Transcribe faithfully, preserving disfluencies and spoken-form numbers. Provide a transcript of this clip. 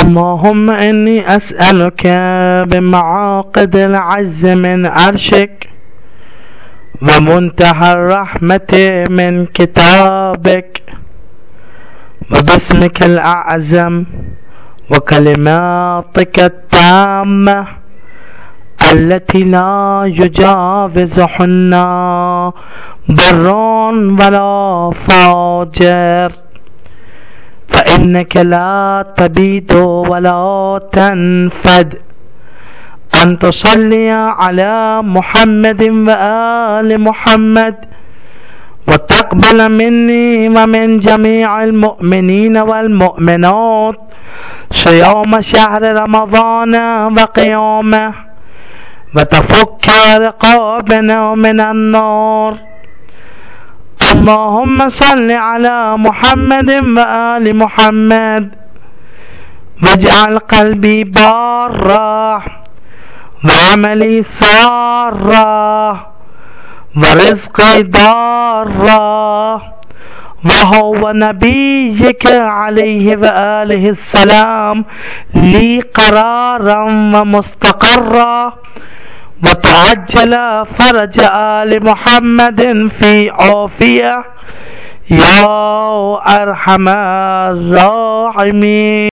اللهم إني أسألك بمعاقد العز من عرشك ومنتهى الرحمة من كتابك وباسمك الأعظم وكلماتك التامة التي لا يجاوزهن بر ولا فاجر، فإنك لا تبيد ولا تنفد، أن تصلي على محمد وآل محمد وتقبل مني ومن جميع المؤمنين والمؤمنات صيام شهر رمضان وقيامه وتفك رقابنا من النار. اللهم صل على محمد وآل محمد واجعل قلبي بارا وعملي سارا ورزقي دارا، وهو نبيك عليه وآله السلام لي قرارا ومستقرا، وتعجل فرج آل محمد في عافية يا أرحم الراحمين.